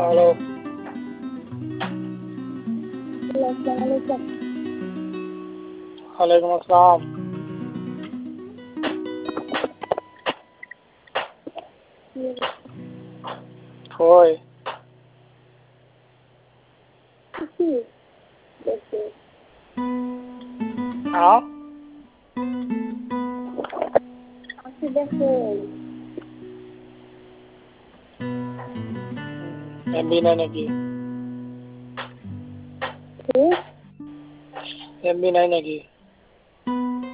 Hello. वालेकुम अस्सलाम। Thôi. Hả? MB নাই নাকি? MB নাই নাকি?